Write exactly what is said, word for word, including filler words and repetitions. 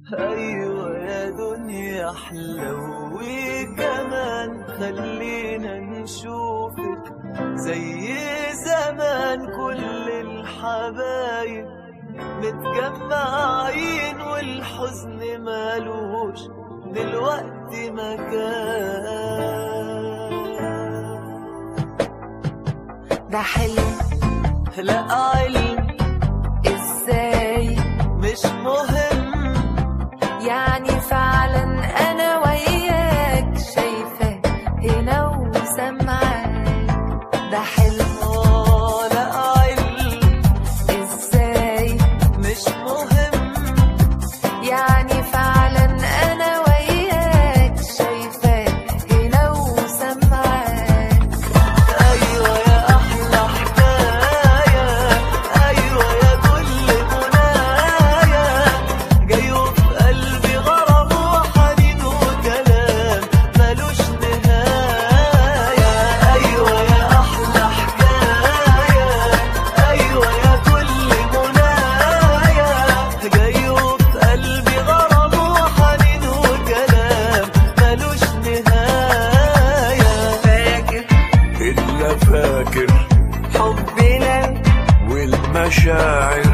أيوة يا دنيا حلوي كمان، خلينا نشوفك زي زمان. كل الحبايب متجمعين والحزن مالوش دلوقتي مكان. ده حلم لا علم ازاي مش مهم، يعني فعلا انا وياك شايفاك هنا وسامعاك. ده حلم آه لا علم ازاي مش مهم، يعني فعلا انا وياك شايفاك هنا وسامعاك. أيوة يا أحلى حكاية، أيوة يا كل منايا، جاي وفي قلبي غرام وحنين وكلام ملوش نهاية. أيوة يا أحلى حكاية، أيوة يا كل منايا، جاي وفي قلبي غرام وحنين وكلام ملوش نهاية. فاكر إلا فاكر حبنا والمشاعر